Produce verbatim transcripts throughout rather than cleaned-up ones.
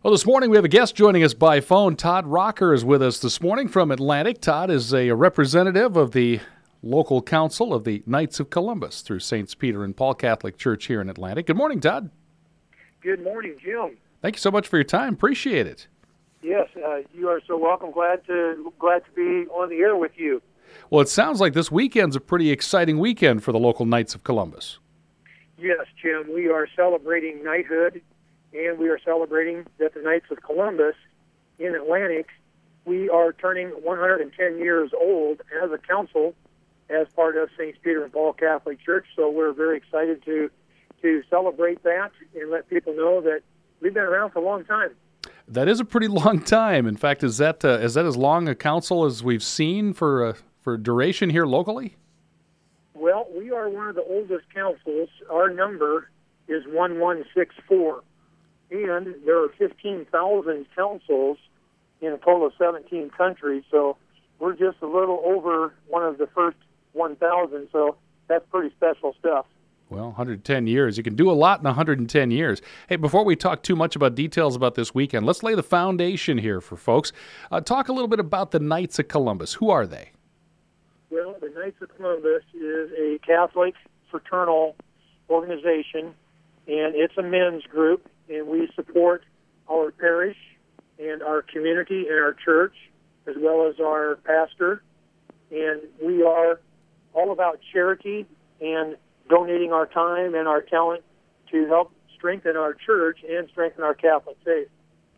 Well, this morning we have a guest joining us by phone. Todd Rocker is with us this morning from Atlantic. Todd is a representative of the local council of the Knights of Columbus through Saints Peter and Paul Catholic Church here in Atlantic. Good morning, Todd. Good morning, Jim. Thank you so much for your time. Appreciate it. Yes, uh, you are so welcome. Glad to glad to be on the air with you. Well, it sounds like this weekend's a pretty exciting weekend for the local Knights of Columbus. Yes, Jim. We are celebrating knighthood, and we are celebrating that the Knights of Columbus in Atlantic, we are turning one hundred ten years old as a council, as part of Saints Peter and Paul Catholic Church. So we're very excited to to celebrate that and let people know that we've been around for a long time. That is a pretty long time. In fact, is that uh, is that as long a council as we've seen for uh, for duration here locally? Well, we are one of the oldest councils. Our number is one one six four, and there are fifteen thousand councils in a total of seventeen countries. So we're just a little over one of the first one thousand. So that's pretty special stuff. Well, one hundred ten years. You can do a lot in one hundred ten years. Hey, before we talk too much about details about this weekend, let's lay the foundation here for folks. Uh, talk a little bit about the Knights of Columbus. Who are they? Well, the Knights of Columbus is a Catholic fraternal organization, and it's a men's group, and we support our parish and our community and our church, as well as our pastor. And we are all about charity and donating our time and our talent to help strengthen our church and strengthen our Catholic faith.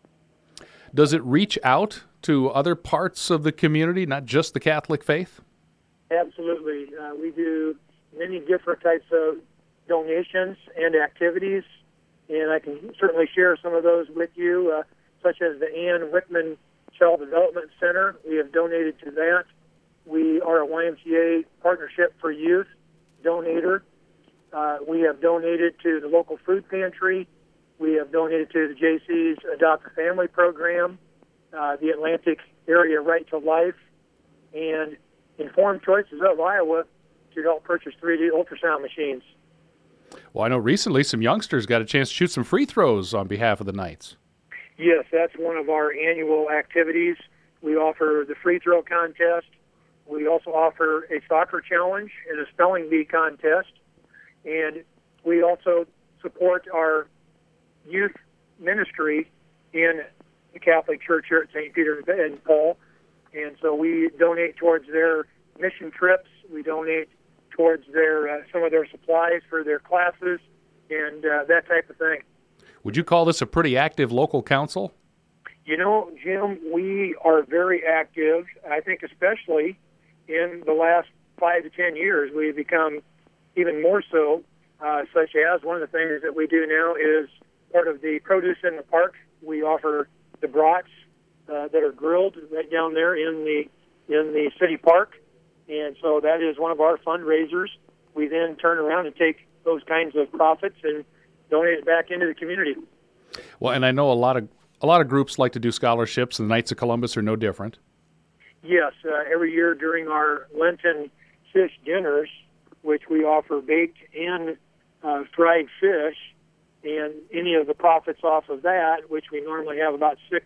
Does it reach out to other parts of the community, not just the Catholic faith? Absolutely. Uh, we do many different types of donations and activities, and I can certainly share some of those with you, uh, such as the Ann Whitman Child Development Center. We have donated to that. We are a Y M C A Partnership for Youth donator. Uh, we have donated to the local food pantry. We have donated to the J C's Adopt a Family program, uh, the Atlantic Area Right to Life, and Informed Choices of Iowa to help purchase three D ultrasound machines. Well, I know recently some youngsters got a chance to shoot some free throws on behalf of the Knights. Yes, that's one of our annual activities. We offer the free throw contest. We also offer a soccer challenge and a spelling bee contest. And we also support our youth ministry in the Catholic Church here at Saint Peter and Paul. And so we donate towards their mission trips. We donate towards their uh, some of their supplies for their classes and uh, that type of thing. Would you call this a pretty active local council? You know, Jim, we are very active. I think especially in the last five to ten years, we've become even more so, uh, such as one of the things that we do now is part of the Produce in the Park. We offer the brats uh, that are grilled right down there in the in the city park, and so that is one of our fundraisers. We then turn around and take those kinds of profits and donate it back into the community. Well, and I know a lot of a lot of groups like to do scholarships, and the Knights of Columbus are no different. Yes, uh, every year during our Lenten fish dinners, which we offer baked and uh, fried fish, and any of the profits off of that, which we normally have about six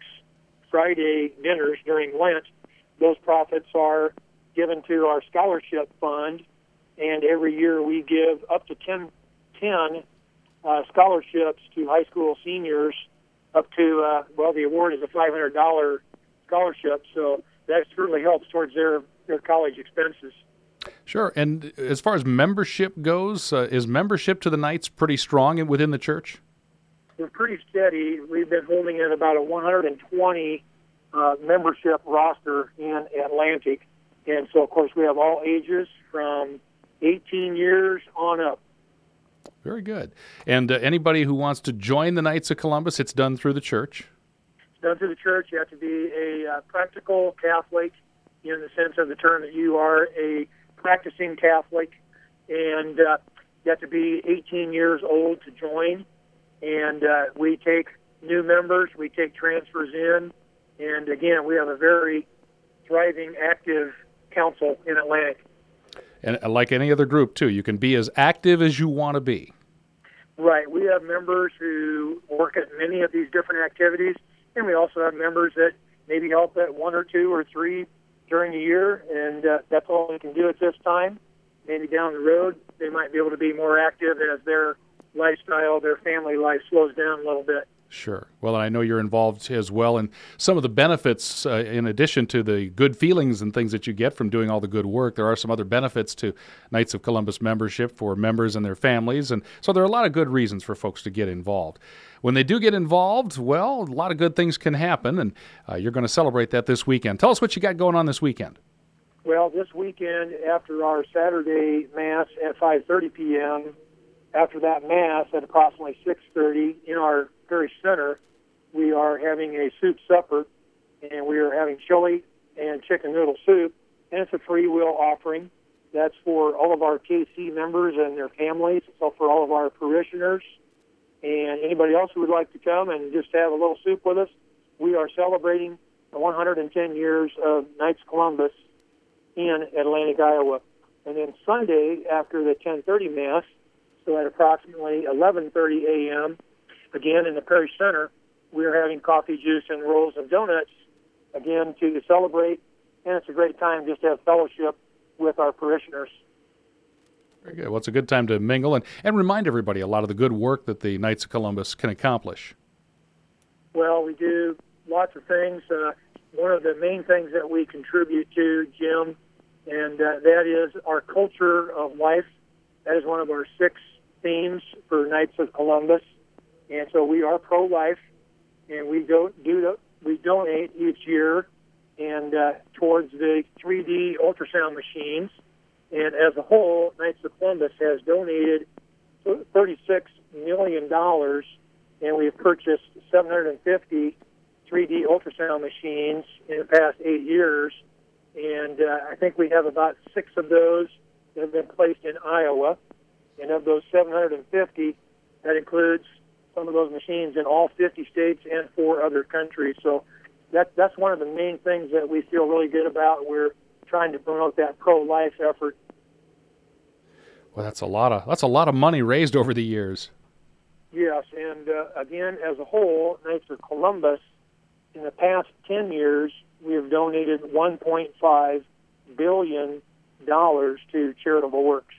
Friday dinners during Lent, those profits are given to our scholarship fund, and every year we give up to ten, ten uh, scholarships to high school seniors up to, uh, well, the award is a five hundred dollars scholarship, so that certainly helps towards their, their college expenses. Sure. And as far as membership goes, uh, is membership to the Knights pretty strong within the church? We're pretty steady. We've been holding at about a one hundred twenty uh, membership roster in Atlantic. And so, of course, we have all ages from eighteen years on up. Very good. And uh, anybody who wants to join the Knights of Columbus, it's done through the church? It's done through the church. You have to be a uh, practical Catholic in the sense of the term that you are a practicing Catholic, and uh, you have to be eighteen years old to join. And uh, we take new members, we take transfers in, and again, we have a very thriving, active council in Atlantic. And like any other group, too, you can be as active as you want to be. Right. We have members who work at many of these different activities, And we also have members that maybe help at one or two or three during the year, and uh, that's all we can do at this time. Maybe down the road, they might be able to be more active as their lifestyle, their family life slows down a little bit. Sure. Well, I know you're involved as well in some of the benefits, uh, in addition to the good feelings and things that you get from doing all the good work. There are some other benefits to Knights of Columbus membership for members and their families. And so there are a lot of good reasons for folks to get involved. When they do get involved, well, a lot of good things can happen, and uh, you're going to celebrate that this weekend. Tell us what you got going on this weekend. Well, this weekend, after our Saturday Mass at five thirty p.m., after that Mass at approximately six thirty in our parish center, we are having a soup supper, and we are having chili and chicken noodle soup, and it's a free will offering. That's for all of our K C members and their families, so for all of our parishioners, and anybody else who would like to come and just have a little soup with us. We are celebrating the one hundred ten years of Knights of Columbus in Atlantic, Iowa. And then Sunday, after the ten thirty Mass, so at approximately eleven thirty a.m., again in the parish center, we are having coffee, juice, and rolls and donuts, again to celebrate, and it's a great time just to have fellowship with our parishioners. Very good. Well, it's a good time to mingle and, and remind everybody a lot of the good work that the Knights of Columbus can accomplish. Well, we do lots of things. Uh, one of the main things that we contribute to, Jim, and uh, that is our culture of life. That is one of our six themes for Knights of Columbus. And so we are pro-life, and we do, do we donate each year and uh, towards the three D ultrasound machines. And as a whole, Knights of Columbus has donated thirty-six million dollars, and we have purchased seven hundred fifty three D ultrasound machines in the past eight years. And uh, I think we have about six of those that have been placed in Iowa. And of those seven hundred fifty, that includes some of those machines in all fifty states and four other countries. So that, that's one of the main things that we feel really good about. We're trying to promote that pro-life effort. Well, that's a lot of that's a lot of money raised over the years. Yes, and uh, again, as a whole, Knights of Columbus, in the past ten years, we have donated one point five billion dollars to charitable works.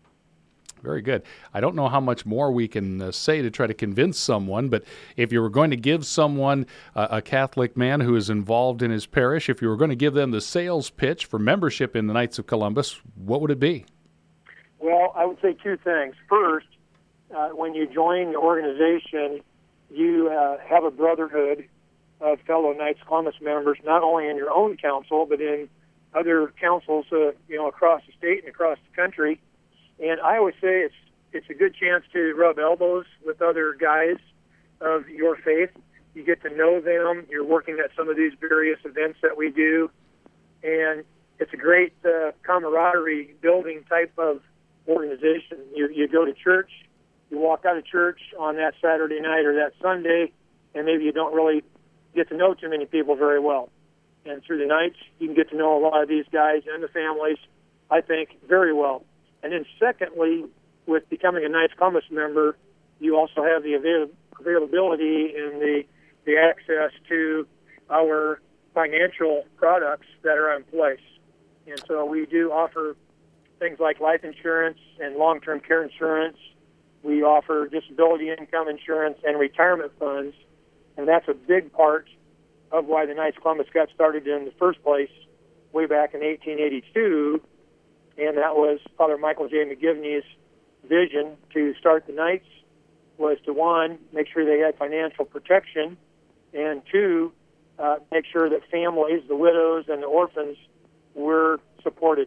Very good. I don't know how much more we can uh, say to try to convince someone, but if you were going to give someone, uh, a Catholic man who is involved in his parish, if you were going to give them the sales pitch for membership in the Knights of Columbus, what would it be? Well, I would say two things. First, uh, when you join the organization, you uh, have a brotherhood of fellow Knights of Columbus members, not only in your own council, but in other councils, uh, you know, across the state and across the country. And I always say it's it's a good chance to rub elbows with other guys of your faith. You get to know them. You're working at some of these various events that we do. And it's a great uh, camaraderie building type of organization. You, you go to church, you walk out of church on that Saturday night or that Sunday, and maybe you don't really get to know too many people very well. And through the nights, you can get to know a lot of these guys and the families, I think, very well. And then secondly, with becoming a Knights of Columbus member, you also have the avail- availability and the, the access to our financial products that are in place. And so we do offer things like life insurance and long-term care insurance. We offer disability income insurance and retirement funds. And that's a big part of why the Knights of Columbus got started in the first place way back in eighteen eighty-two. And that was Father Michael J. McGivney's vision to start the Knights, was to, one, make sure they had financial protection, and two, uh, make sure that families, the widows and the orphans, were supported.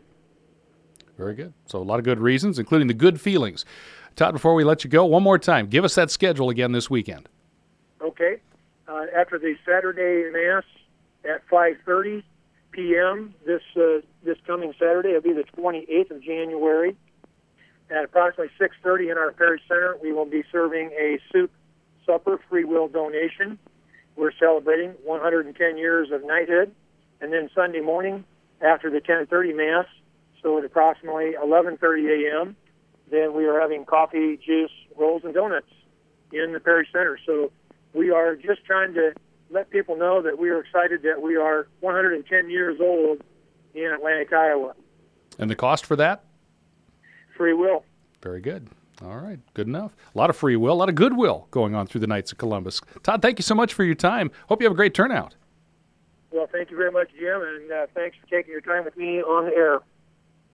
Very good. So a lot of good reasons, including the good feelings. Todd, before we let you go, one more time, give us that schedule again this weekend. Okay. Uh, after the Saturday Mass at five thirty p.m. this uh, this coming Saturday, it'll be the twenty-eighth of January. At approximately six thirty in our parish center, we will be serving a soup supper free will donation. We're celebrating one hundred ten years of knighthood. And then Sunday morning, after the ten thirty Mass, so at approximately eleven thirty a.m., then we are having coffee, juice, rolls, and donuts in the parish center. So we are just trying to let people know that we are excited that we are one hundred ten years old in Atlantic, Iowa. And the cost for that? Free will. Very good. All right, good enough. A lot of free will, a lot of goodwill going on through the Knights of Columbus. Todd, thank you so much for your time. Hope you have a great turnout. Well, thank you very much, Jim, and uh, thanks for taking your time with me on the air.